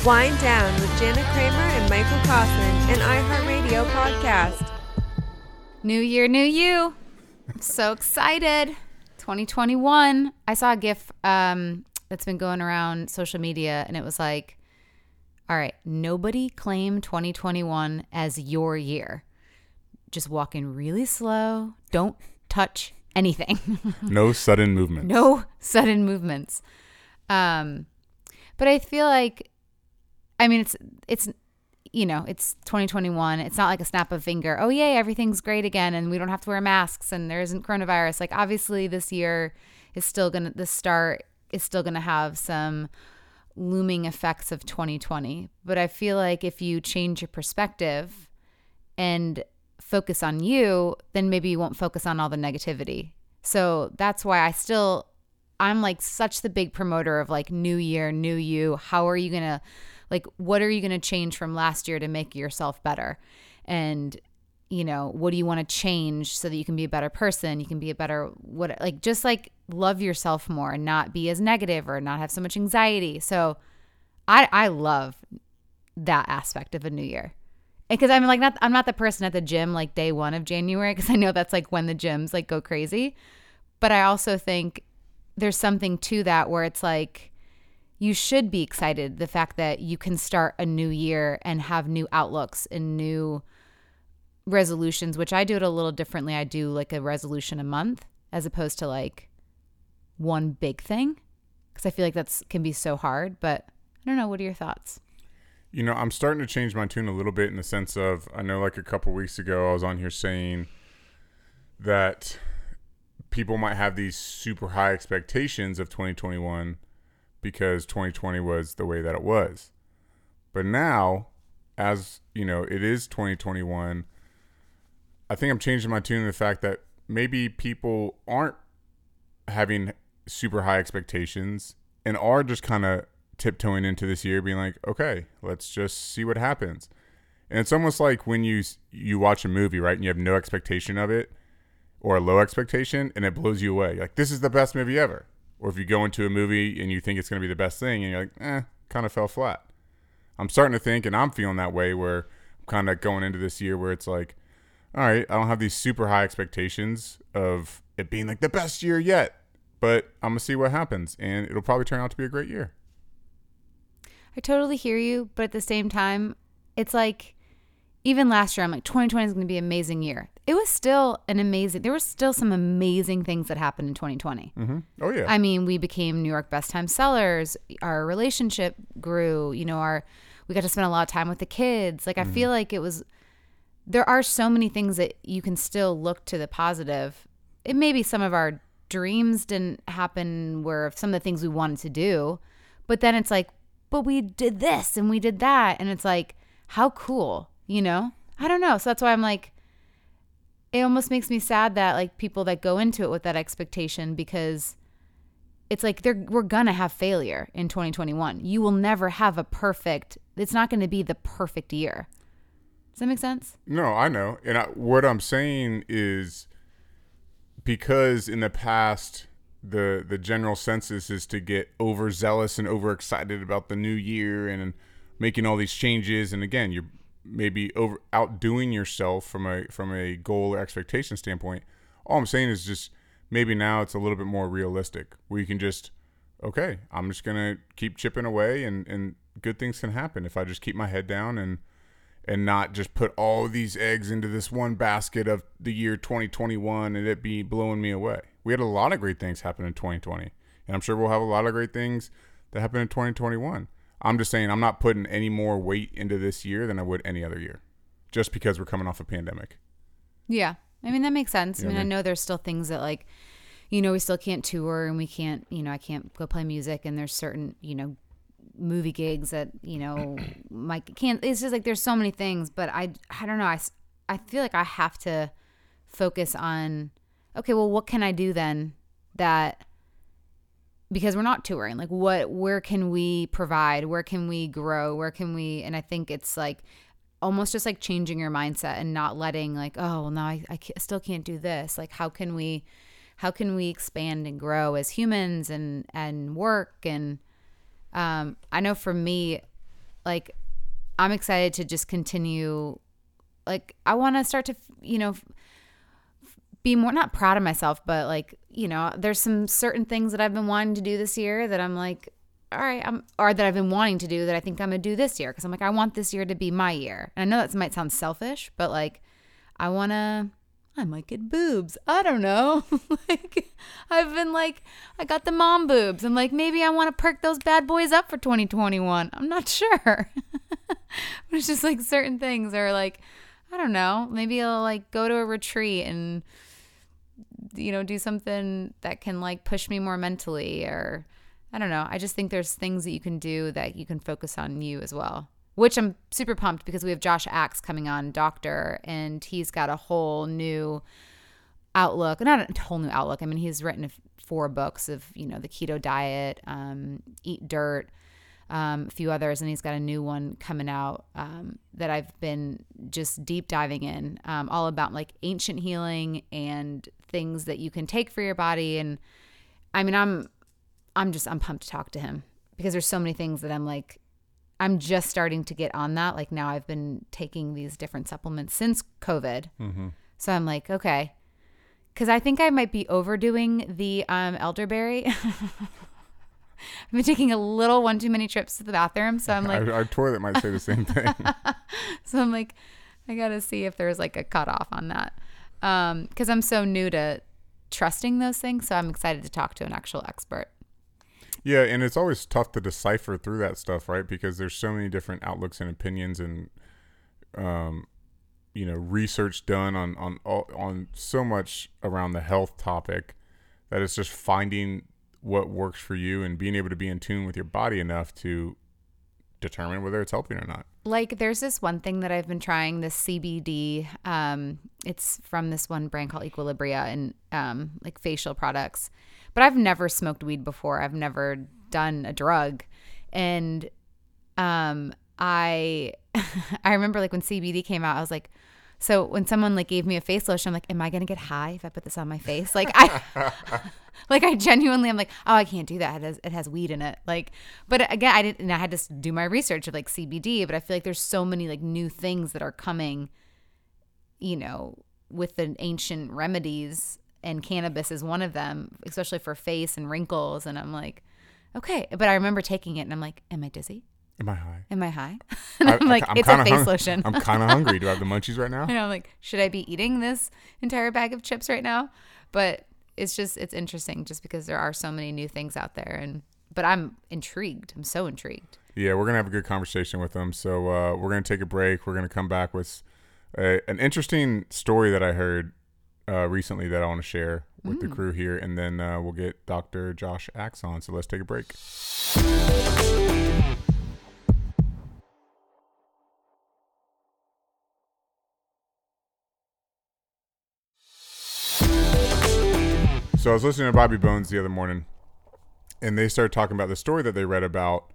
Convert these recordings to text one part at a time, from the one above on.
Wind Down with Jana Kramer and Michael Kaufman, an iHeartRadio podcast. New year, new you. I'm so excited. 2021. I saw a GIF that's been going around social media, and it was like, all right, nobody claim 2021 as your year. Just walk in really slow. Don't touch anything. No sudden movements. No sudden movements. But I feel like, I mean, it's you know, it's 2021. It's not like a snap of a finger. Oh, yay, everything's great again, and we don't have to wear masks, and there isn't coronavirus. Like, obviously, this year is still going to, the start is still going to have some looming effects of 2020. But I feel like if you change your perspective and focus on you, then maybe you won't focus on all the negativity. So that's why I'm like such the big promoter of like new year, new you. How are you going to, like, what are you going to change from last year to make yourself better? And, you know, what do you want to change so that you can be a better person? You can be a better, just like love yourself more and not be as negative or not have so much anxiety. So I love that aspect of a new year. Because I'm not the person at the gym like day 1 of January, because I know that's like when the gyms like go crazy. But I also think there's something to that where it's like you should be excited, the fact that you can start a new year and have new outlooks and new resolutions, which I do it a little differently. I do like a resolution a month as opposed to like one big thing, because I feel like can be so hard. But I don't know. What are your thoughts? You know, I'm starting to change my tune a little bit in the sense of, I know like a couple weeks ago I was on here saying that people might have these super high expectations of 2021 because 2020 was the way that it was. But now, as you know, it is 2021. I think I'm changing my tune to the fact that maybe people aren't having super high expectations and are just kind of tiptoeing into this year being like, okay, let's just see what happens. And it's almost like when you watch a movie, right, and you have no expectation of it or a low expectation and it blows you away. You're like, this is the best movie ever. Or if you go into a movie and you think it's going to be the best thing and you're like, kind of fell flat. I'm starting to think, and I'm feeling that way, where I'm kind of going into this year where it's like, all right, I don't have these super high expectations of it being like the best year yet, but I'm going to see what happens, and it'll probably turn out to be a great year. I totally hear you, but at the same time, it's like, even last year, I'm like, 2020 is going to be an amazing year. It was still there were still some amazing things that happened in 2020. Mm-hmm. Oh, yeah. I mean, we became New York Best Time Sellers. Our relationship grew. You know, we got to spend a lot of time with the kids. Like, I feel like there are so many things that you can still look to the positive. It may be some of our dreams didn't happen, where some of the things we wanted to do, but then it's like, but we did this and we did that. And it's like, how cool, you know? I don't know. So that's why I'm like, it almost makes me sad that like people that go into it with that expectation, because it's like we're going to have failure in 2021. You will never have it's not going to be the perfect year. Does that make sense? No, I know. And what I'm saying is, because in the past, the general census is to get overzealous and overexcited about the new year and making all these changes. And again, you're maybe outdoing yourself from a goal or expectation standpoint. All I'm saying is just maybe now it's a little bit more realistic, where you can just, okay, I'm just going to keep chipping away and good things can happen if I just keep my head down and not just put all these eggs into this one basket of the year 2021 and it be blowing me away. We had a lot of great things happen in 2020, and I'm sure we'll have a lot of great things that happen in 2021. I'm just saying I'm not putting any more weight into this year than I would any other year, just because we're coming off a pandemic. Yeah. I mean, that makes sense. Yeah, I know there's still things that, like, you know, we still can't tour and we can't, you know, I can't go play music, and there's certain, you know, movie gigs that, you know, it's just like there's so many things, but I don't know. I feel like I have to focus on, okay, well, what can I do then because we're not touring, like where can we provide, where can we grow, and I think it's like almost just like changing your mindset and not letting like, oh, well, now I still can't do this. Like, how can we expand and grow as humans and work? And I know for me, like, I'm excited to just continue. Like, I want to start to, be more, not proud of myself, but like, there's some certain things that I've been wanting to do this year that I'm like, all right, or that I've been wanting to do that I think I'm going to do this year. Cause I'm like, I want this year to be my year. And I know that might sound selfish, but like, I might get boobs. I don't know. Like, I've been like, I got the mom boobs. I'm like, maybe I want to perk those bad boys up for 2021. I'm not sure. But it's just like certain things are like, I don't know. Maybe I'll like go to a retreat and, do something that can like push me more mentally, or I don't know. I just think there's things that you can do that you can focus on you as well, which I'm super pumped because we have Josh Axe coming on, doctor, and he's got a whole new outlook. Not a whole new outlook. I mean, he's written 4 books of, the keto diet, Eat Dirt, a few others, and he's got a new one coming out that I've been just deep diving in, all about like ancient healing and things that you can take for your body. And I mean, I'm pumped to talk to him because there's so many things that I'm like, I'm just starting to get on that. Like, now I've been taking these different supplements since COVID. Mm-hmm. So I'm like, okay. Because I think I might be overdoing the elderberry. I've been taking a little one too many trips to the bathroom. So I'm like. Our toilet might say the same thing. So I'm like, I got to see if there's like a cutoff on that. Because I'm so new to trusting those things. So I'm excited to talk to an actual expert. Yeah, and it's always tough to decipher through that stuff, right? Because there's so many different outlooks and opinions, and research done on so much around the health topic that it's just finding what works for you and being able to be in tune with your body enough to determine whether it's helping or not. Like, there's this one thing that I've been trying, this CBD. It's from this one brand called Equilibria, and like facial products. But I've never smoked weed before. I've never done a drug. And I remember like when CBD came out, I was like, so when someone like gave me a face lotion, I'm like, am I going to get high if I put this on my face? Like I genuinely, I'm like, oh, I can't do that. It has weed in it. Like, but again, I had to do my research of like CBD, but I feel like there's so many like new things that are coming, with the ancient remedies, and cannabis is one of them, especially for face and wrinkles. And I'm like, okay. But I remember taking it and I'm like, am I dizzy? Am I high? Am I high? And I'm like, it's a face lotion. I'm kind of hungry. Do I have the munchies right now? And I'm like, should I be eating this entire bag of chips right now? But it's interesting just because there are so many new things out there. But I'm intrigued. I'm so intrigued. Yeah, we're going to have a good conversation with them. So we're going to take a break. We're going to come back with an interesting story that I heard recently that I want to share with the crew here. And then we'll get Dr. Josh Axe on. So let's take a break. So I was listening to Bobby Bones the other morning, and they started talking about the story that they read about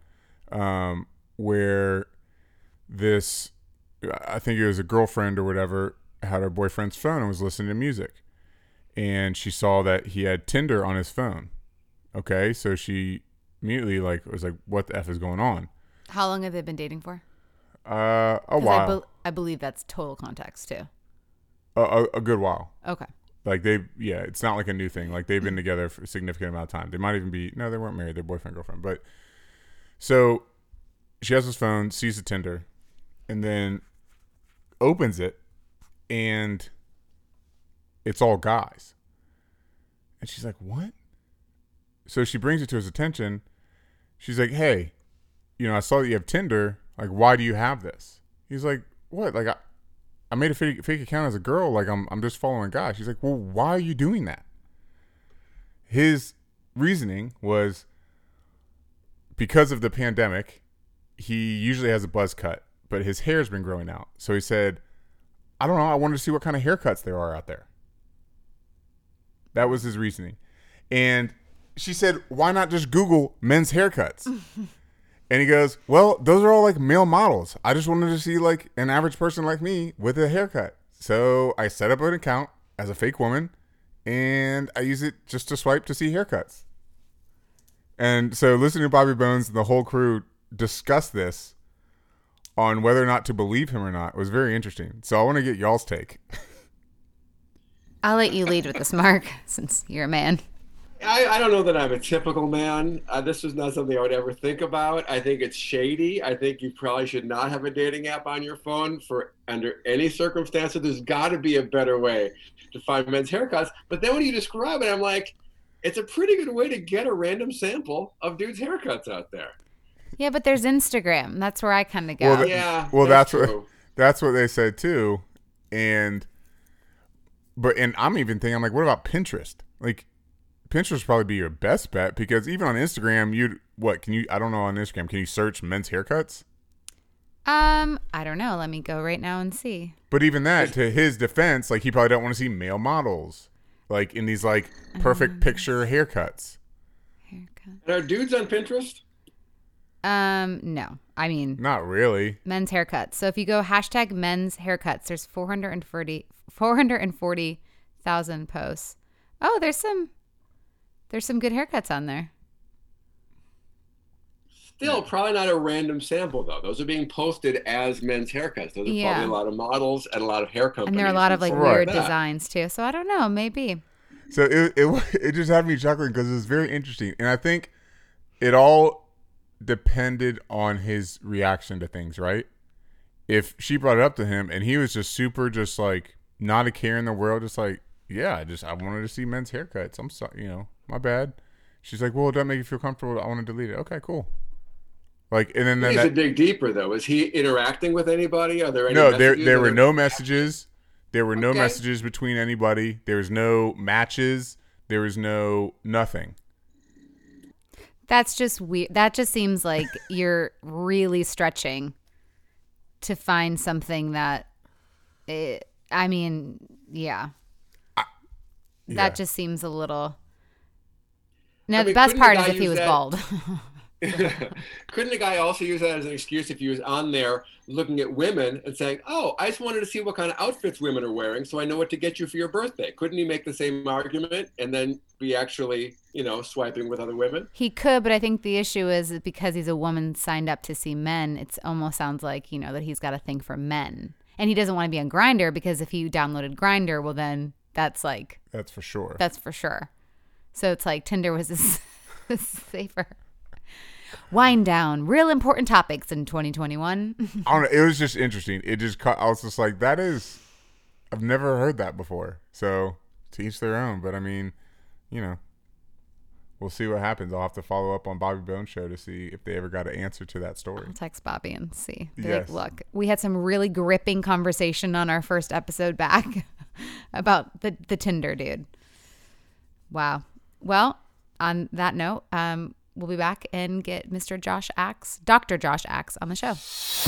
where this, I think it was a girlfriend or whatever, had her boyfriend's phone and was listening to music. And she saw that he had Tinder on his phone. Okay, so she immediately was like, what the F is going on? How long have they been dating for? A while. I believe that's total context too. A good while. Okay. Like it's not like a new thing. Like they've been together for a significant amount of time. They might even be, no, they weren't married. They're boyfriend, girlfriend. But so she has his phone, sees the Tinder, and then opens it, and it's all guys. And she's like, what? So she brings it to his attention. She's like, hey, I saw that you have Tinder. Like, why do you have this? He's like, what? Like, I made a fake account as a girl. Like, I'm just following guys. She's like, well, why are you doing that? His reasoning was because of the pandemic, he usually has a buzz cut, but his hair's been growing out. So he said, I don't know. I wanted to see what kind of haircuts there are out there. That was his reasoning. And she said, why not just Google men's haircuts? And he goes, well, those are all like male models. I just wanted to see like an average person like me with a haircut. So I set up an account as a fake woman, and I use it just to swipe to see haircuts. And so listening to Bobby Bones and the whole crew discuss this, on whether or not to believe him or not. It was very interesting. So I want to get y'all's take. I'll let you lead with this, Mark, since you're a man. I don't know that I'm a typical man. This is not something I would ever think about. I think it's shady. I think you probably should not have a dating app on your phone for under any circumstances. There's got to be a better way to find men's haircuts. But then when you describe it, I'm like, it's a pretty good way to get a random sample of dudes' haircuts out there. Yeah, but there's Instagram. That's where I kind of go. Well, that's what they said too. And I'm even thinking, I'm like, what about Pinterest? Like, Pinterest would probably be your best bet, because even on Instagram, I don't know, on Instagram, can you search men's haircuts? I don't know. Let me go right now and see. But even that, to his defense, like, he probably don't want to see male models, like, in these, like, perfect picture haircuts. And are dudes on Pinterest? No. I mean, not really. Men's haircuts. So if you go hashtag men's haircuts, there's 440,000 posts. Oh, there's some good haircuts on there. Still, probably not a random sample, though. Those are being posted as men's haircuts. Those are probably a lot of models and a lot of hair companies. And there are a lot of, like, weird designs, too. So I don't know. Maybe. So it just had me chuckling because it was very interesting. And I think it all depended on his reaction to things, right? If she brought it up to him and he was just super, just like, not a care in the world, just like, yeah, I wanted to see men's haircuts. I'm sorry, my bad. She's like, well, it doesn't make you feel comfortable. I want to delete it. Okay, cool. Like, and then he needs to dig deeper, though. Is he interacting with anybody? Are there any No, messages? there were no messages. There were no messages between anybody. There was no matches. There was no nothing. That's just weird. That just seems like you're really stretching to find something that, yeah. That just seems a little. No, the best part is if he was bald. Couldn't a guy also use that as an excuse if he was on there looking at women and saying, oh, I just wanted to see what kind of outfits women are wearing so I know what to get you for your birthday? Couldn't he make the same argument and then be actually, swiping with other women? He could, but I think the issue is because he's a woman signed up to see men, it almost sounds like, that he's got a thing for men. And he doesn't want to be on Grindr, because if he downloaded Grindr, well, then that's for sure. That's for sure. So it's like Tinder was safer. Wind down. Real important topics in 2021. I don't know. It was just interesting. I was just like, I've never heard that before. So to each their own. But I mean, we'll see what happens. I'll have to follow up on Bobby Bones show to see if they ever got an answer to that story. I'll text Bobby and see. Like, look, we had some really gripping conversation on our first episode back about the Tinder dude. Wow. Well, on that note, we'll be back and get Dr. Josh Axe on the show.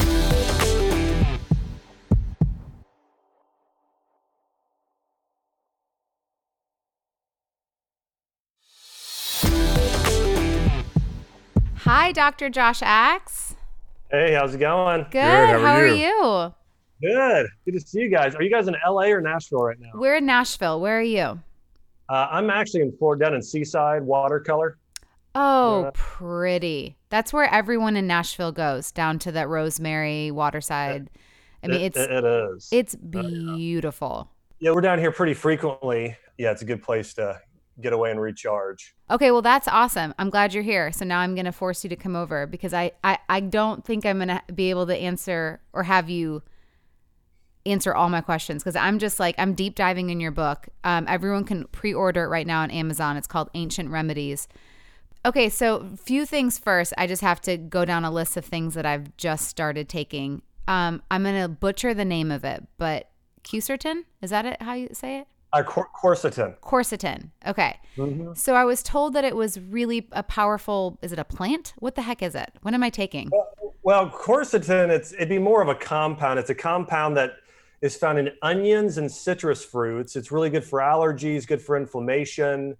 Hi, Dr. Josh Axe. Hey, how's it going? Good. How are you? Good. Good to see you guys. Are you guys in LA or Nashville right now? We're in Nashville. Where are you? I'm actually in Florida, down in Seaside, Watercolor. Oh, pretty. That's where everyone in Nashville goes, down to that Rosemary, Waterside. I mean, it is. It's beautiful. Yeah, we're down here pretty frequently. Yeah, it's a good place to get away and recharge. Okay, well, that's awesome. I'm glad you're here. So now I'm going to force you to come over, because I don't think I'm going to be able to answer or have you answer all my questions, because I'm just like, I'm deep diving in your book. Everyone can pre-order it right now on Amazon. It's called Ancient Remedies. Okay, so few things first. I just have to go down a list of things that I've just started taking. I'm going to butcher the name of it, but quercetin, is that it? How you say it? Quercetin. Quercetin. Okay. Mm-hmm. So I was told that it was really a powerful, is it a plant? What the heck is it? What am I taking? Well, quercetin, it'd be more of a compound. It's a compound that is found in onions and citrus fruits. It's really good for allergies, good for inflammation.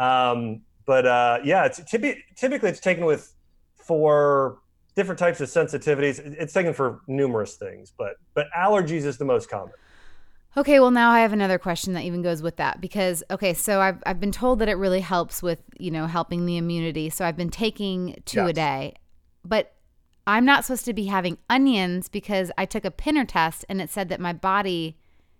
It's typically it's taken for different types of sensitivities. It's taken for numerous things, but allergies is the most common. Okay, well, now I have another question that even goes with that, because, okay, so I've been told that it really helps with, helping the immunity. So I've been taking 2 a day, but I'm not supposed to be having onions because I took a Pinner test and it said that my body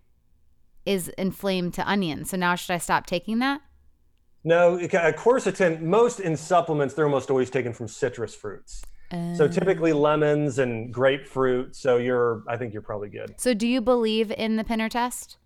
is inflamed to onions. So now should I stop taking that? No, quercetin, most in supplements, they're almost always taken from citrus fruits. So typically lemons and grapefruit. So I think you're probably good. So do you believe in the Pinner test?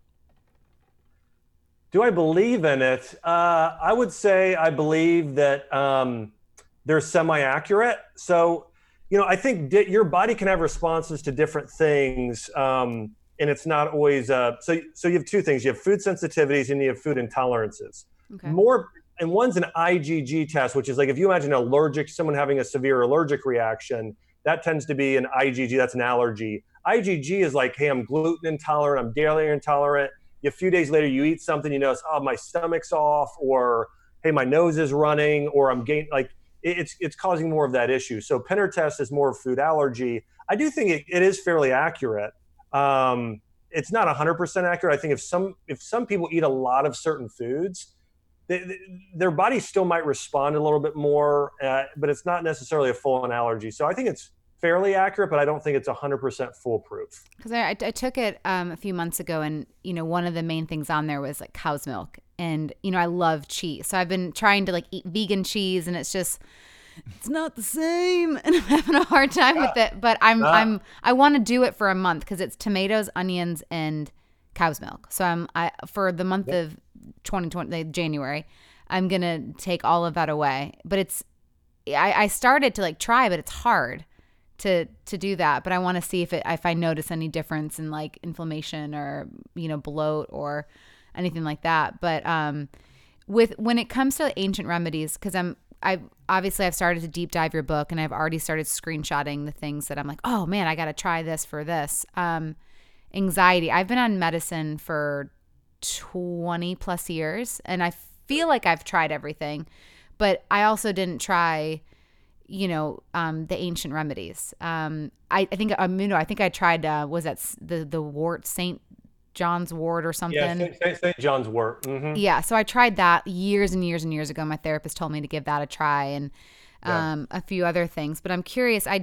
Do I believe in it? I would say I believe that they're semi-accurate. So, I think your body can have responses to different things, and it's not always. So you have two things: you have food sensitivities and you have food intolerances. Okay. And one's an IgG test, which is like if you imagine someone having a severe allergic reaction, that tends to be an IgG. That's an allergy. IgG is like, hey, I'm gluten intolerant, I'm dairy intolerant. A few days later, you eat something, you notice, oh, my stomach's off, or hey, my nose is running, or I'm it's causing more of that issue. So Pinner test is more of food allergy. I do think it is fairly accurate. It's not 100% accurate. I think if some people eat a lot of certain foods, their body still might respond a little bit more, but it's not necessarily a full-on allergy. So I think it's fairly accurate, but I don't think it's 100% foolproof. Because I took it a few months ago, and one of the main things on there was like cow's milk, and I love cheese, so I've been trying to like eat vegan cheese, and it's not the same, and I'm having a hard time with it. But I want to do it for a month because it's tomatoes, onions, and cow's milk. So for the month of 2020 January, I'm gonna take all of that away. But I started to like try, but it's hard to do that. But I want to see if I notice any difference in like inflammation or bloat or anything like that. But when it comes to ancient remedies, because I've started to deep dive your book, and I've already started screenshotting the things that I'm like, oh man, I got to try this for this. Anxiety. I've been on medicine for 20 plus years, and I feel like I've tried everything, but I also didn't try, the ancient remedies. I think I tried, was that the wort, St. John's wort or something? Yeah, St. John's wort. Mm-hmm. Yeah, so I tried that years and years and years ago. My therapist told me to give that a try, and a few other things. But I'm curious. I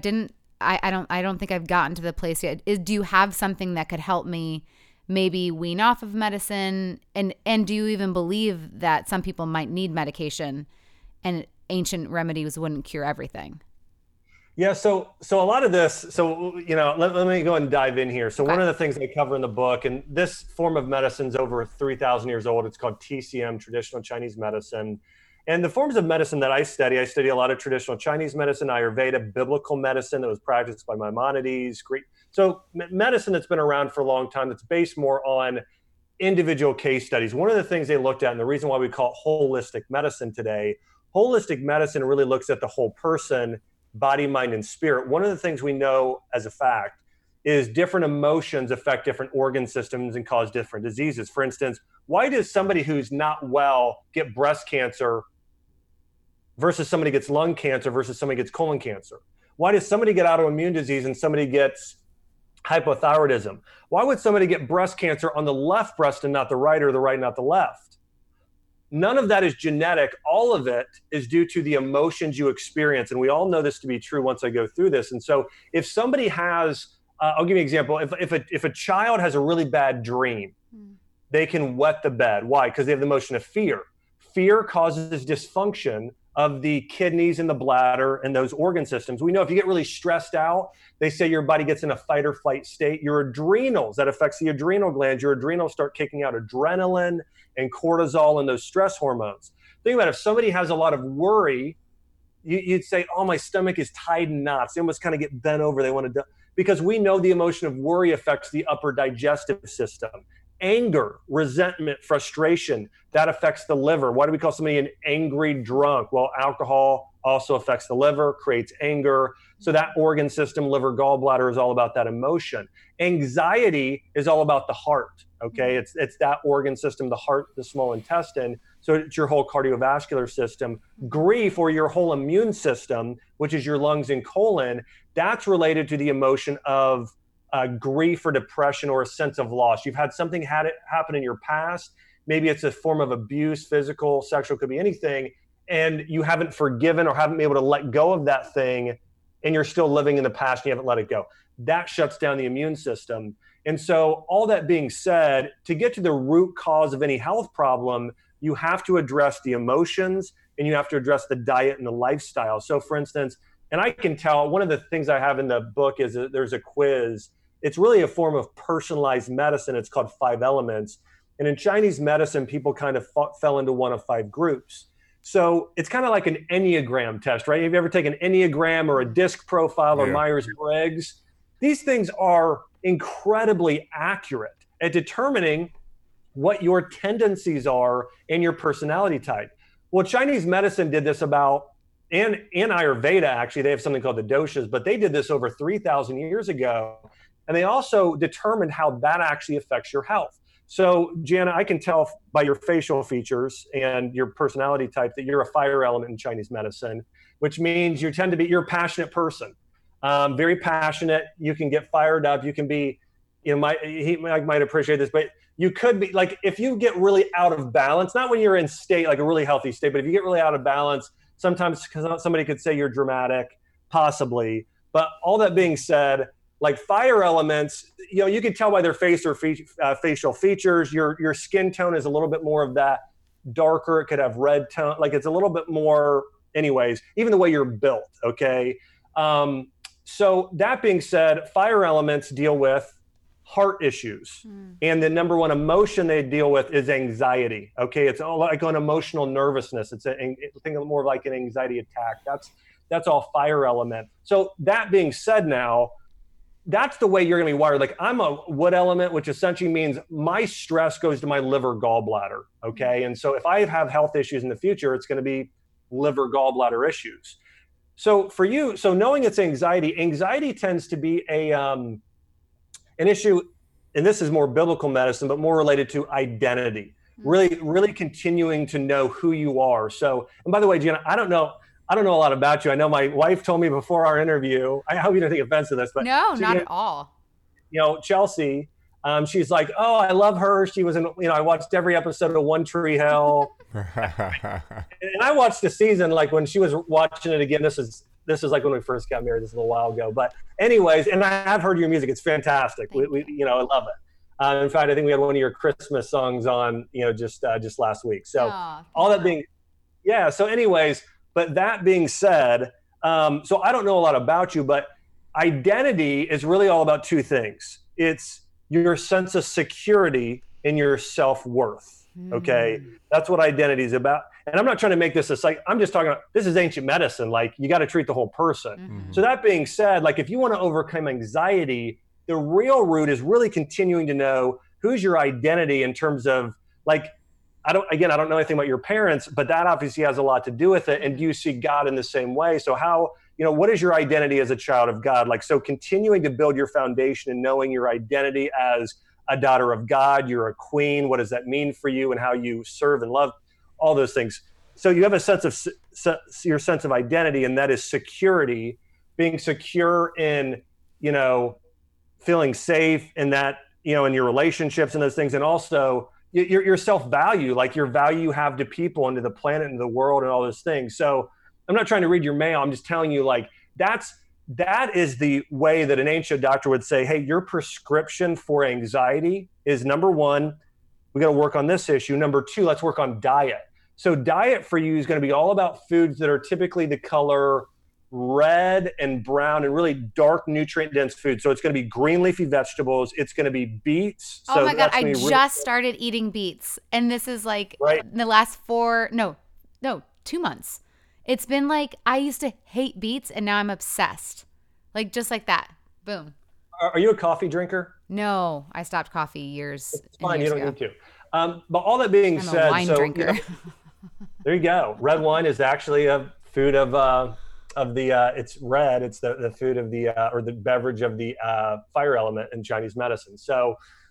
don't think I've gotten to the place yet. Do you have something that could help me maybe wean off of medicine? And do you even believe that some people might need medication and ancient remedies wouldn't cure everything? Yeah, so a lot of this, let me go and dive in here. So One of the things I cover in the book, and this form of medicine is over 3,000 years old. It's called TCM, traditional Chinese medicine. And the forms of medicine that I study a lot of traditional Chinese medicine, Ayurveda, biblical medicine that was practiced by Maimonides, Greek. So medicine that's been around for a long time, that's based more on individual case studies. One of the things they looked at, and the reason why we call it holistic medicine today, holistic medicine really looks at the whole person, body, mind, and spirit. One of the things we know as a fact is different emotions affect different organ systems and cause different diseases. For instance, why does somebody who's not well get breast cancer versus somebody gets lung cancer versus somebody gets colon cancer? Why does somebody get autoimmune disease and somebody gets hypothyroidism? Why would somebody get breast cancer on the left breast and not the right, or the right, not the left? None of that is genetic. All of it is due to the emotions you experience. And we all know this to be true once I go through this. And so if somebody has, I'll give you an example. If a child has a really bad dream, they can wet the bed. Why? Because they have the emotion of fear. Fear causes dysfunction of the kidneys and the bladder and those organ systems. We know if you get really stressed out, they say your body gets in a fight or flight state. Your adrenals, that affects the adrenal glands. Your adrenals start kicking out adrenaline and cortisol and those stress hormones. Think about it. If somebody has a lot of worry, you'd say, oh, my stomach is tied in knots. They almost kind of get bent over. They want to, because we know the emotion of worry affects the upper digestive system. Anger, resentment, frustration, that affects the liver. Why do we call somebody an angry drunk? Well, alcohol also affects the liver, creates anger. So that organ system, liver, gallbladder, is all about that emotion. Anxiety is all about the heart, okay? It's that organ system, the heart, the small intestine. So it's your whole cardiovascular system. Grief, or your whole immune system, which is your lungs and colon, that's related to the emotion of grief or depression or a sense of loss. You've had something happen in your past. Maybe it's a form of abuse, physical, sexual, could be anything. And you haven't forgiven or haven't been able to let go of that thing. and you're still living in the past and you haven't let it go. That shuts down the immune system. And so all that being said, to get to the root cause of any health problem, you have to address the emotions and you have to address the diet and the lifestyle. So for instance, and I can tell, one of the things I have in the book is that there's a quiz. It's really a form of personalized medicine. It's called 5 Elements. And in Chinese medicine, people kind of fell into one of 5 groups. So it's kind of like an Enneagram test, right? Have you ever taken an Enneagram or a DISC profile or Myers-Briggs? These things are incredibly accurate at determining what your tendencies are and your personality type. Well, Chinese medicine did this about, and Ayurveda, actually, they have something called the doshas, but they did this over 3,000 years ago. And they also determined how that actually affects your health. So, Jana, I can tell by your facial features and your personality type that you're a fire element in Chinese medicine, which means you're a passionate person, very passionate. You can get fired up. You can be, Mike might appreciate this, but you could be like, if you get really out of balance, not when you're in state, like a really healthy state, but if you get really out of balance, sometimes somebody could say you're dramatic, possibly. But all that being said, like fire elements, you can tell by their face or facial features. Your skin tone is a little bit more of that darker. It could have red tone. Like it's a little bit more, anyways, even the way you're built. Okay. So that being said, fire elements deal with heart issues. And the number one emotion they deal with is anxiety. Okay. It's all like an emotional nervousness. Think of more of like an anxiety attack. That's all fire element. So that being said now, that's the way you're going to be wired. Like I'm a wood element, which essentially means my stress goes to my liver gallbladder. Okay. And so if I have health issues in the future, it's going to be liver gallbladder issues. So for you, so knowing it's anxiety tends to be an issue, and this is more biblical medicine, but more related to identity, really continuing to know who you are. So, and by the way, Gina, I don't know a lot about you. I know my wife told me before our interview, I hope you don't take offense to this, but no, not at all. Chelsea, she's like, oh, I love her. She was in, I watched every episode of One Tree Hill. And I watched the season, like when she was watching it again, this is like when we first got married, this is a little while ago, but anyways, and I have heard your music. It's fantastic. I love it. In fact, I think we had one of your Christmas songs on, just last week. So all that being, so anyways, but that being said, so I don't know a lot about you, but identity is really all about 2 things. It's your sense of security and your self-worth. Okay. That's what identity is about. And I'm not trying to make this I'm just talking about, this is ancient medicine. Like you got to treat the whole person. So that being said, like if you want to overcome anxiety, the real root is really continuing to know who's your identity in terms of like, I don't know anything about your parents, but that obviously has a lot to do with it. And do you see God in the same way? So how, what is your identity as a child of God? Like, so continuing to build your foundation and knowing your identity as a daughter of God, you're a queen. What does that mean for you and how you serve and love, all those things. So you have a sense of your sense of identity, and that is security, being secure in, feeling safe in that, in your relationships and those things. And also, your self-value, like your value you have to people and to the planet and the world and all those things. So I'm not trying to read your mail. I'm just telling you, like, that is the way that an ancient doctor would say, hey, your prescription for anxiety is number 1, we got to work on this issue. Number 2, let's work on diet. So diet for you is going to be all about foods that are typically the color red and brown and really dark nutrient dense food. So it's going to be green leafy vegetables. It's going to be beets. Oh my God. I just started eating beets, and this is like in the last 2 months. It's been like, I used to hate beets and now I'm obsessed. Like just like that. Boom. Are you a coffee drinker? No, I stopped coffee years. It's fine. You don't need to. But all that being said, a wine drinker. There you go. Red wine is actually a food of the it's red. It's the food of the or the beverage of the fire element in Chinese medicine. So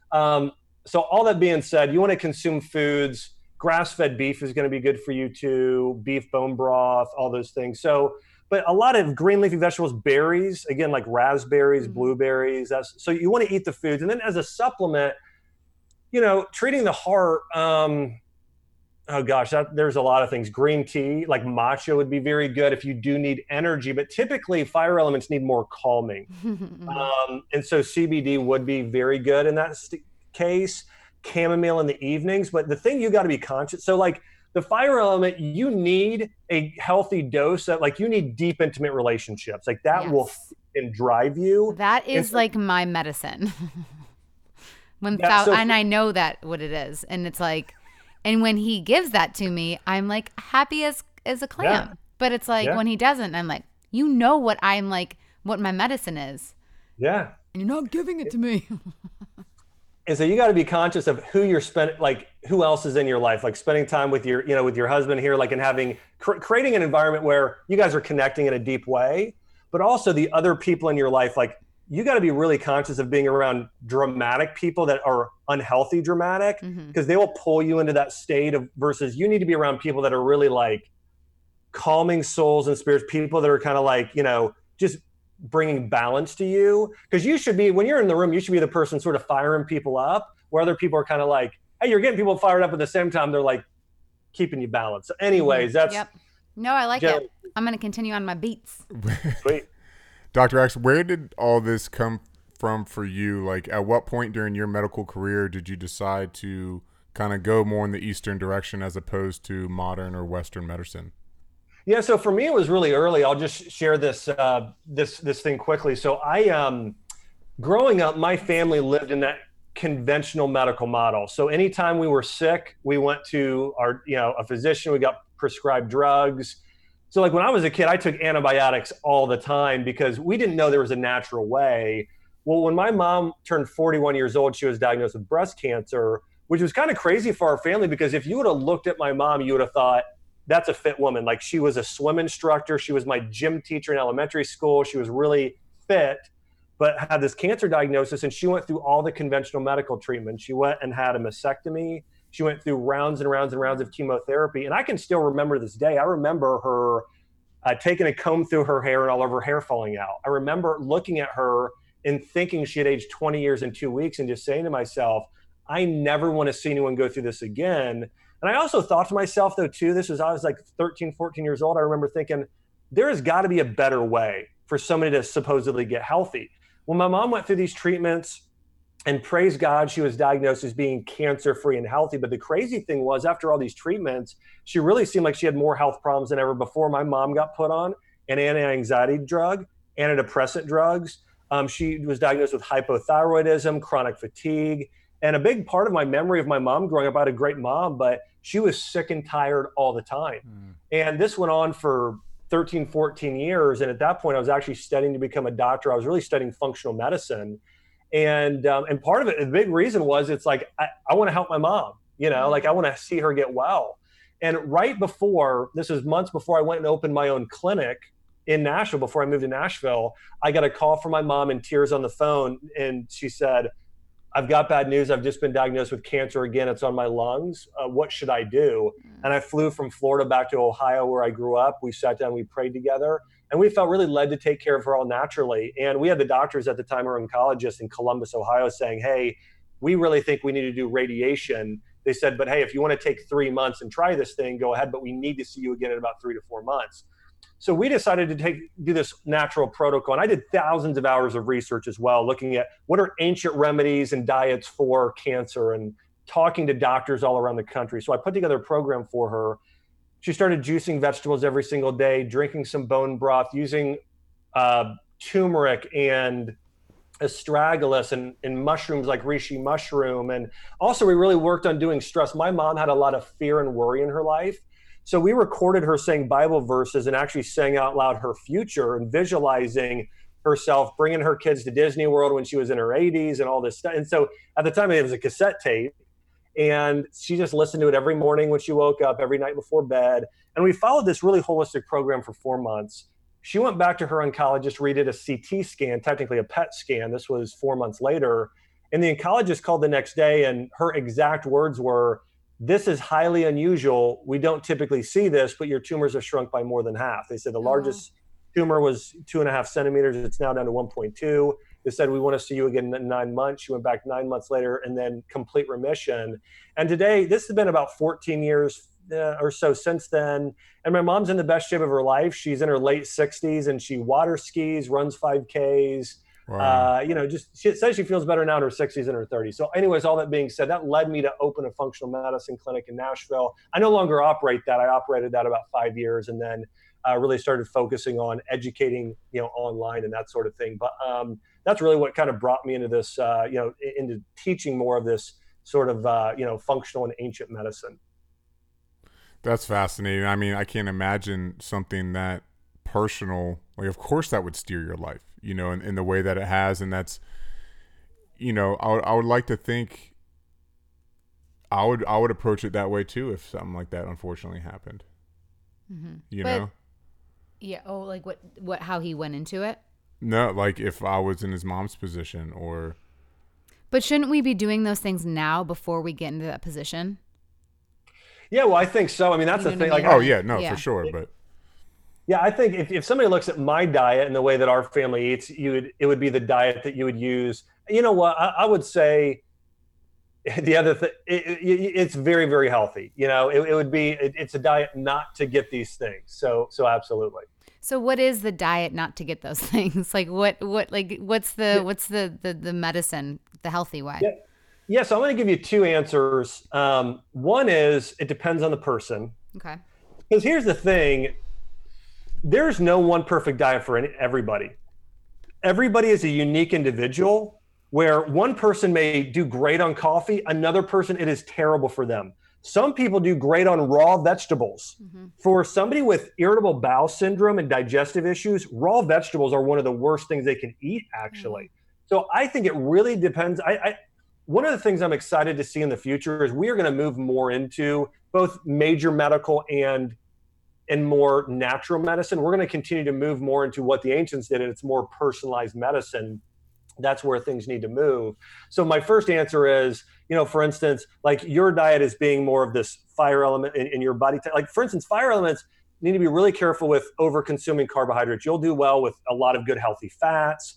all that being said, you want to consume foods. Grass-fed beef is going to be good for you too. Beef bone broth, all those things. So, but a lot of green leafy vegetables, berries, again, like raspberries, blueberries. So you want to eat the foods, and then as a supplement, treating the heart. Oh gosh, there's a lot of things. Green tea, like matcha, would be very good if you do need energy. But typically, fire elements need more calming, and so CBD would be very good in that case. Chamomile in the evenings, but the thing you got to be conscious. So, like the fire element, you need a healthy dose of, like, you need deep, intimate relationships. Like that will and drive you. That is like my medicine. And I know that what it is, and it's like. And when he gives that to me, I'm like happy as a clam. Yeah. But it's like when he doesn't, I'm like, you know what I'm like, what my medicine is. Yeah. And you're not giving it to me. And so you got to be conscious of who you're spending, like who else is in your life, like spending time with your, with your husband here, like, and having, creating an environment where you guys are connecting in a deep way, but also the other people in your life, like, you got to be really conscious of being around dramatic people that are unhealthy dramatic, because they will pull you into that state of, versus you need to be around people that are really like calming souls and spirits, people that are kind of like, just bringing balance to you. Because you should be, when you're in the room, you should be the person sort of firing people up, where other people are kind of like, hey, you're getting people fired up at the same time. They're like keeping you balanced. So anyways, that's. Yep. No, I like it. I'm going to continue on my beats. Sweet. Dr. Axe, where did all this come from for you? Like, at what point during your medical career did you decide to kind of go more in the Eastern direction as opposed to modern or Western medicine? Yeah, so for me, it was really early. I'll just share this this thing quickly. So growing up, my family lived in that conventional medical model. So anytime we were sick, we went to a physician. We got prescribed drugs. So like when I was a kid, I took antibiotics all the time because we didn't know there was a natural way. Well, when my mom turned 41 years old, she was diagnosed with breast cancer, which was kind of crazy for our family, because if you would have looked at my mom, you would have thought, that's a fit woman. Like, she was a swim instructor. She was my gym teacher in elementary school. She was really fit, but had this cancer diagnosis, and she went through all the conventional medical treatment. She went and had a mastectomy. She went through rounds and rounds and rounds of chemotherapy. And I can still remember this day. I remember her taking a comb through her hair and all of her hair falling out. I remember looking at her and thinking she had aged 20 years in 2 weeks, and just saying to myself, I never want to see anyone go through this again. And I also thought to myself, though, too, I was like 13, 14 years old. I remember thinking, there has got to be a better way for somebody to supposedly get healthy. Well, my mom went through these treatments, and praise God, she was diagnosed as being cancer-free and healthy. But the crazy thing was, after all these treatments, she really seemed like she had more health problems than ever before. My mom got put on an anti-anxiety drug, antidepressant drugs. She was diagnosed with hypothyroidism, chronic fatigue. And a big part of my memory of my mom growing up, I had a great mom, but she was sick and tired all the time. And this went on for 13, 14 years. And at that point, I was actually studying to become a doctor. I was really studying functional medicine. And part of it, the big reason was, it's like, I want to help my mom, like I want to see her get well. And right before, this is months before I went and opened my own clinic in Nashville, before I moved to Nashville, I got a call from my mom in tears on the phone. And she said, I've got bad news. I've just been diagnosed with cancer again. It's on my lungs. What should I do? And I flew from Florida back to Ohio, where I grew up. We sat down, we prayed together, and we felt really led to take care of her all naturally. And we had the doctors at the time, our oncologists in Columbus, Ohio, saying, hey, we really think we need to do radiation. They said, but hey, if you want to take 3 months and try this thing, go ahead, but we need to see you again in about 3 to 4 months. So we decided to do this natural protocol. And I did thousands of hours of research as well, looking at what are ancient remedies and diets for cancer, and talking to doctors all around the country. So I put together a program for her. She started juicing vegetables every single day, drinking some bone broth, using turmeric and astragalus and mushrooms like reishi mushroom. And also we really worked on doing stress. My mom had a lot of fear and worry in her life. So we recorded her saying Bible verses and actually saying out loud her future and visualizing herself bringing her kids to Disney World when she was in her 80s and all this stuff. And so at the time it was a cassette tape, and she just listened to it every morning when she woke up, every night before bed. And we followed this really holistic program for 4 months. She went back to her oncologist, redid a CT scan, technically a PET scan. This was 4 months later. And the oncologist called the next day, and her exact words were, this is highly unusual. We don't typically see this, but your tumors have shrunk by more than half. They said the largest tumor was 2.5 centimeters. It's now down to 1.2. They said, we want to see you again in 9 months. She went back 9 months later, and then complete remission. And today, this has been about 14 years, or so since then. And my mom's in the best shape of her life. She's in her late 60s and she water skis, runs 5Ks. Wow. Just she says she feels better now in her 60s than her 30s. So anyways, all that being said, that led me to open a functional medicine clinic in Nashville. I no longer operate that. I operated that about 5 years and then really started focusing on educating, online and that sort of thing. But that's really what kind of brought me into this, into teaching more of this sort of, functional and ancient medicine. That's fascinating. I mean, I can't imagine something that personal. Like, of course, that would steer your life, in the way that it has. And that's, I would like to think I would approach it that way too if something like that unfortunately happened. Mm-hmm. Yeah. Oh, like what? How he went into it? No, like if I was in his mom's position, or. But shouldn't we be doing those things now before we get into that position? Yeah, well, I think so. I mean, that's the thing. Like, oh yeah, no, for sure. But yeah, I think if somebody looks at my diet and the way that our family eats, it would be the diet that you would use. You know what? I would say the other thing, it's very, very healthy. It's a diet not to get these things. So absolutely. So what is the diet not to get those things? Like what's the medicine, the healthy way? Yeah. Yeah, so I'm going to give you two answers. One is it depends on the person. Okay. Because here's the thing. There's no one perfect diet for everybody. Everybody is a unique individual where one person may do great on coffee, another person, it is terrible for them. Some people do great on raw vegetables. Mm-hmm. For somebody with irritable bowel syndrome and digestive issues, raw vegetables are one of the worst things they can eat, actually. Mm-hmm. So I think it really depends. One of the things I'm excited to see in the future is we are going to move more into both major medical and more natural medicine. We're going to continue to move more into what the ancients did, and it's more personalized medicine. That's where things need to move. So my first answer is, for instance, like your diet is being more of this fire element in your body. Like, for instance, fire elements need to be really careful with over consuming carbohydrates. You'll do well with a lot of good, healthy fats.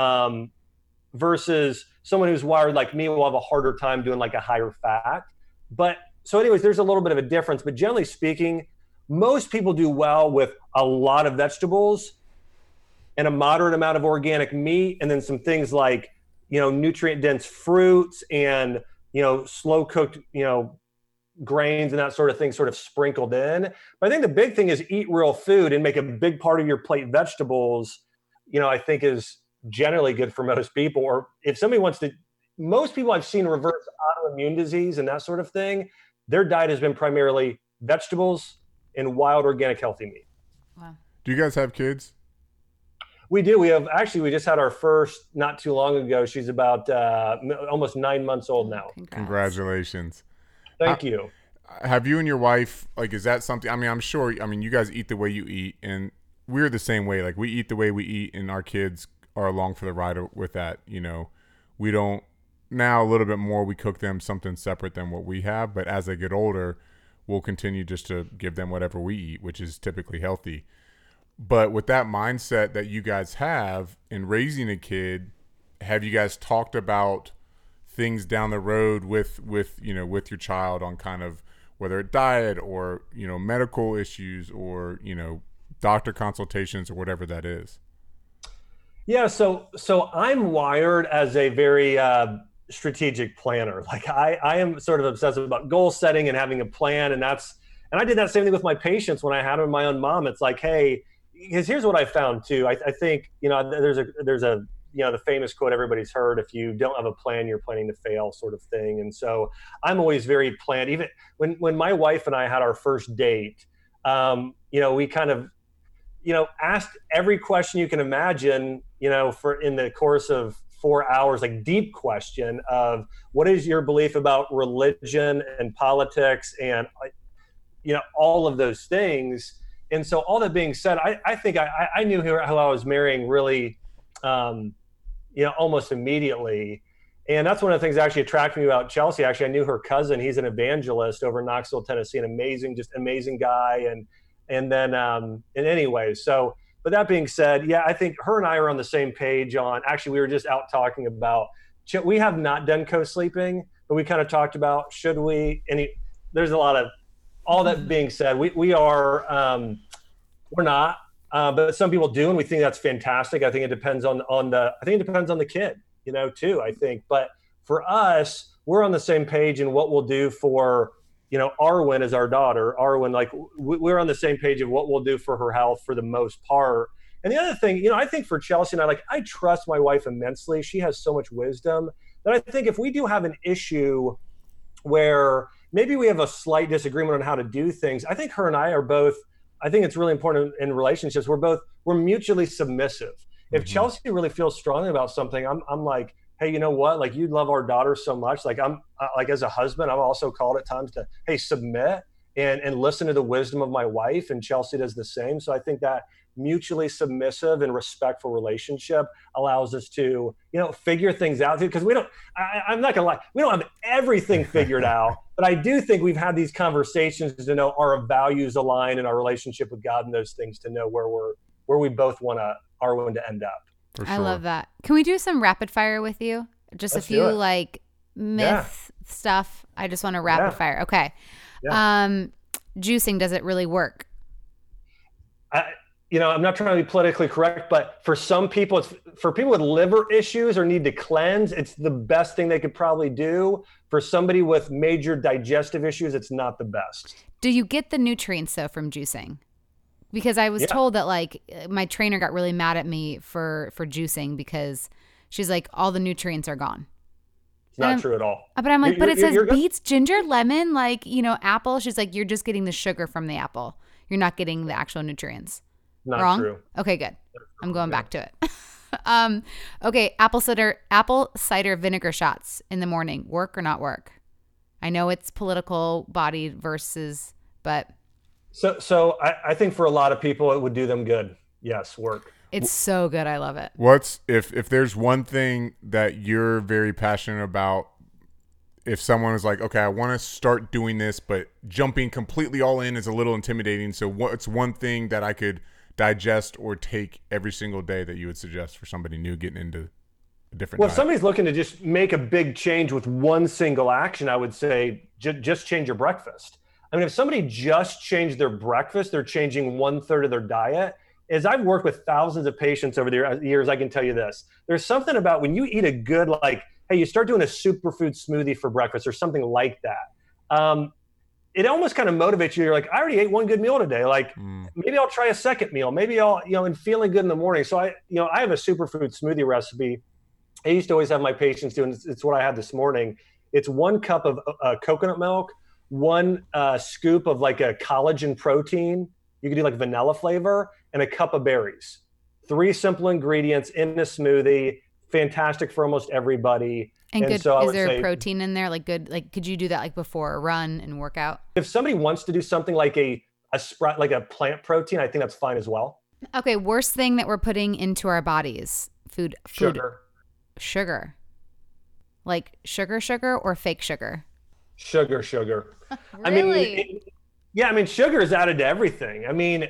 Versus someone who's wired like me will have a harder time doing like a higher fat. But so anyways, there's a little bit of a difference, but generally speaking, most people do well with a lot of vegetables and a moderate amount of organic meat. And then some things like, nutrient dense fruits and, slow cooked, grains and that sort of thing sort of sprinkled in. But I think the big thing is eat real food and make a big part of your plate vegetables, I think is generally good for most people. Or if somebody wants to, most people I've seen reverse autoimmune disease and that sort of thing, their diet has been primarily vegetables and wild organic healthy meat. Wow. Do you guys have kids? We do. We just had our first not too long ago. She's about almost 9 months old now. Congratulations. Thank you. Have you and your wife, like, is that something, I'm sure, you guys eat the way you eat, and we're the same way. Like, we eat the way we eat, and our kids are along for the ride with that. We don't, now a little bit more, we cook them something separate than what we have, but as they get older, we'll continue just to give them whatever we eat, which is typically healthy. But with that mindset that you guys have in raising a kid, have you guys talked about things down the road with your child on kind of whether it's diet or, medical issues or, doctor consultations or whatever that is? Yeah, so I'm wired as a very strategic planner. Like I am sort of obsessive about goal setting and having a plan, and I did that same thing with my patients when I had my own mom. It's like, hey, because here's what I found too. I think there's a the famous quote everybody's heard: if you don't have a plan, you're planning to fail, sort of thing. And so I'm always very planned. Even when my wife and I had our first date, we kind of asked every question you can imagine, for in the course of 4 hours, like deep question of what is your belief about religion and politics and, all of those things. And so all that being said, I think I knew who I was marrying really, almost immediately. And that's one of the things that actually attracted me about Chelsea. Actually, I knew her cousin. He's an evangelist over in Knoxville, Tennessee, an amazing guy. And then, anyway, so, but that being said, yeah, I think her and I are on the same page on, actually, we were just out talking about, we have not done co-sleeping, but we kind of talked about, should we, there's a lot of all that being said, we are, we're not, but some people do, and we think that's fantastic. I think it depends on the kid, too, I think. But for us, we're on the same page in what we'll do for, Arwen is our daughter. Arwen, like we're on the same page of what we'll do for her health for the most part. And the other thing, I think for Chelsea and I trust my wife immensely. She has so much wisdom that I think if we do have an issue where maybe we have a slight disagreement on how to do things, I think her and I think it's really important in relationships. We're mutually submissive. If Chelsea really feels strongly about something, I'm like, hey, you know what? Like, you love our daughter so much. Like, I'm like, as a husband, I'm also called at times to, hey, submit and listen to the wisdom of my wife. And Chelsea does the same. So I think that mutually submissive and respectful relationship allows us to, figure things out, because I'm not gonna lie, we don't have everything figured out, but I do think we've had these conversations to know our values align in our relationship with God and those things, to know where we both want Arwen to end up. For sure. I love that. Can we do some rapid fire with you? Just Let's a few like myth stuff. I just want to rapid fire. Okay. Yeah. Juicing, does it really work? I'm not trying to be politically correct, but for some people, for people with liver issues or need to cleanse, it's the best thing they could probably do. For somebody with major digestive issues, it's not the best. Do you get the nutrients though from juicing? Because I was told that like my trainer got really mad at me for juicing because she's like, all the nutrients are gone. It's not true at all. But I'm like, but it says beets, ginger, lemon, apple. She's like, you're just getting the sugar from the apple. You're not getting the actual nutrients. Not Wrong? True. Okay, good. I'm going back to it. Okay, apple cider vinegar shots in the morning. Work or not work? I know it's political body versus, but... So I think for a lot of people, it would do them good. Yes, work. It's so good. I love it. If there's one thing that you're very passionate about, if someone was like, okay, I want to start doing this, but jumping completely all in is a little intimidating. So what's one thing that I could digest or take every single day that you would suggest for somebody new getting into a different diet? If somebody's looking to just make a big change with one single action, I would say just change your breakfast. I mean, if somebody just changed their breakfast, they're changing 1/3 of their diet. As I've worked with thousands of patients over the years, I can tell you this. There's something about when you eat a good, hey, you start doing a superfood smoothie for breakfast or something like that. It almost kind of motivates you. You're like, I already ate one good meal today. Maybe I'll try a second meal. Maybe I'll, and feeling good in the morning. So I have a superfood smoothie recipe. I used to always have my patients do, and it's what I had this morning. It's 1 cup of coconut milk, 1 scoop of a collagen protein. You could do vanilla flavor, and a cup of berries. 3 simple ingredients in a smoothie. Fantastic for almost everybody. And good. So is there protein in there? Could you do that before a run and work out? If somebody wants to do something like a sprout, like a plant protein, I think that's fine as well. Okay. Worst thing that we're putting into our bodies: food. Sugar. Like sugar or fake sugar? Sugar. Really? I mean, sugar is added to everything.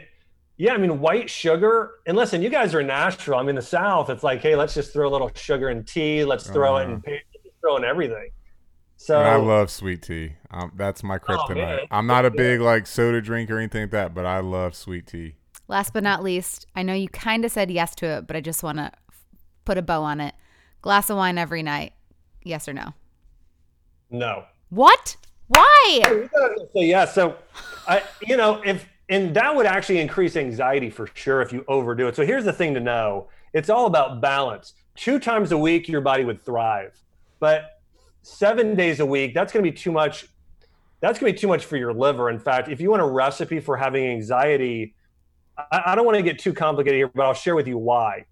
White sugar. And listen, you guys are in Nashville. I'm in the South. It's like, hey, let's just throw a little sugar in tea. Let's throw it in paper. Let's throw in everything. So and I love sweet tea. That's my kryptonite. I'm not a big soda drink or anything like that, but I love sweet tea. Last but not least, I know you kind of said yes to it, but I just want to put a bow on it. Glass of wine every night. Yes or no? No. What? Why? So and that would actually increase anxiety for sure if you overdo it. So here's the thing to know. It's all about balance. 2 times a week, your body would thrive. But 7 days a week, that's going to be too much. That's going to be too much for your liver. In fact, if you want a recipe for having anxiety, I don't want to get too complicated here, but I'll share with you why.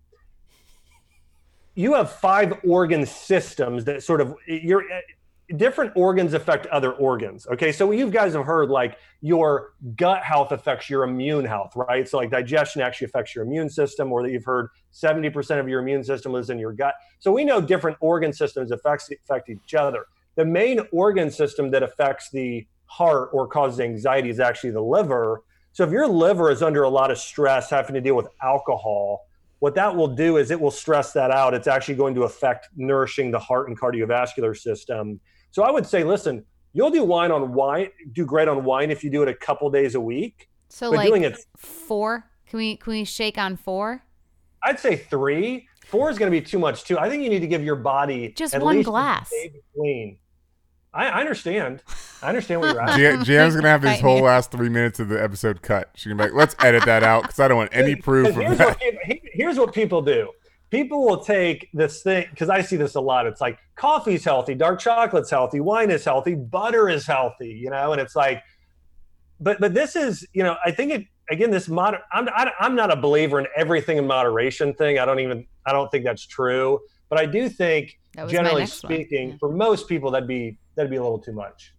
You have 5 organ systems that different organs affect other organs. Okay. So you guys have heard your gut health affects your immune health, right? So digestion actually affects your immune system, or that you've heard 70% of your immune system lives in your gut. So we know different organ systems affect each other. The main organ system that affects the heart or causes anxiety is actually the liver. So if your liver is under a lot of stress having to deal with alcohol, what that will do is it will stress that out. It's actually going to affect nourishing the heart and cardiovascular system. So I would say, listen, You'll do do great on wine if you do it a couple days a week. So but like doing it, 4? Can we shake on 4? I'd say 3. 4 is going to be too much too. I think you need to give your body just at one least glass. A day between. I understand. I understand what you're at. Gianna's going to have this whole last 3 minutes of the episode cut. She's going to be like, let's edit that out because I don't want any proof of that. Here's what people do. People will take this thing, because I see this a lot. It's like coffee's healthy, dark chocolate's healthy, wine is healthy, butter is healthy, and it's like, but this is, I think it, again, this I'm not a believer in everything in moderation thing. I don't think that's true. But I do think, generally speaking, for most people, that'd be a little too much.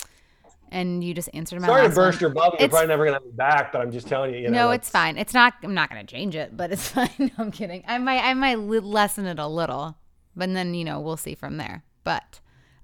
And you just answered my Sorry to burst your bubble. You're probably never going to have me back, but I'm just telling you. No, it's fine. It's not. I'm not going to change it, but it's fine. No, I'm kidding. I might lessen it a little, but then we'll see from there. But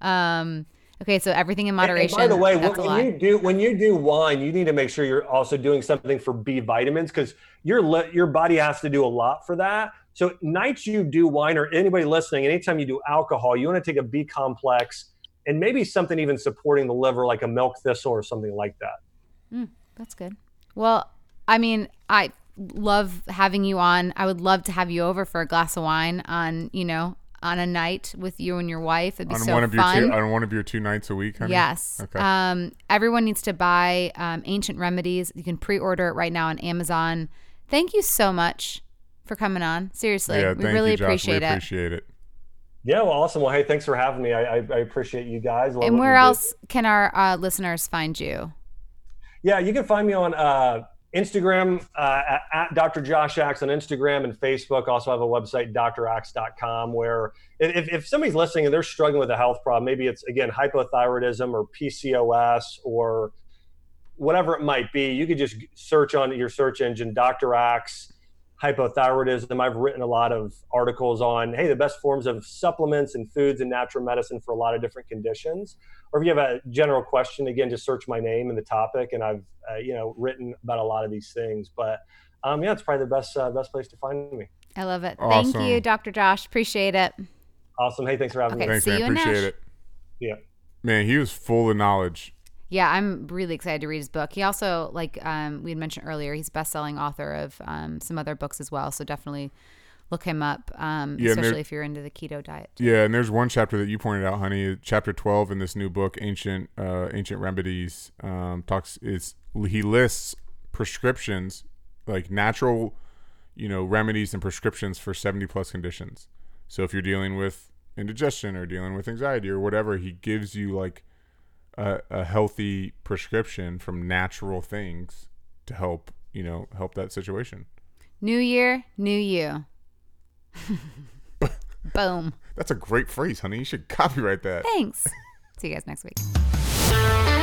okay, so everything in moderation. And by the way, when you do wine, you need to make sure you're also doing something for B vitamins, because your body has to do a lot for that. So nights you do wine, or anybody listening, anytime you do alcohol, you want to take a B complex. And maybe something even supporting the liver, like a milk thistle or something like that. That's good. Well, I mean, I love having you on. I would love to have you over for a glass of wine on a night with you and your wife. It'd be so fun. On one of your 2 nights a week, honey? Yes. Okay. Everyone needs to buy Ancient Remedies. You can pre-order it right now on Amazon. Thank you so much for coming on. Seriously, we really appreciate it. We appreciate it. Yeah, well, awesome. Well, hey, thanks for having me. I appreciate you guys. And where else can our listeners find you? Yeah, you can find me on Instagram at Dr. Josh Axe on Instagram and Facebook. Also have a website, draxe.com, where if somebody's listening and they're struggling with a health problem, maybe it's, again, hypothyroidism or PCOS or whatever it might be, you could just search on your search engine, Dr. Axe hypothyroidism. I've written a lot of articles on, hey, the best forms of supplements and foods and natural medicine for a lot of different conditions. Or if you have a general question, again, just search my name and the topic, and I've written about a lot of these things. But it's probably the best place to find me. I love it. Awesome. Thank you, Dr. Josh. Appreciate it. Awesome. Hey, thanks for having me. Thanks, see man. you in Appreciate Nash. it. Yeah. Man, he was full of knowledge. Yeah, I'm really excited to read his book. He also, like we had mentioned earlier, he's best-selling author of some other books as well. So definitely look him up, especially if you're into the keto diet. Yeah, and there's one chapter that you pointed out, honey, chapter 12 in this new book, Ancient Remedies. He lists prescriptions, like natural, remedies and prescriptions for 70+ conditions. So if you're dealing with indigestion or dealing with anxiety or whatever, he gives you like a healthy prescription from natural things to help that situation. New year, new you. Boom. That's a great phrase, honey. You should copyright that. Thanks. See you guys next week.